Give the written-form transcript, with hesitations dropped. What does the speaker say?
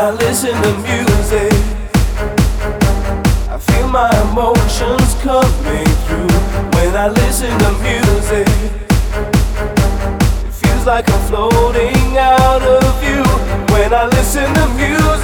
I listen to music. I feel my emotions coming through when I listen to music. It feels like I'm floating out of you when I listen to music.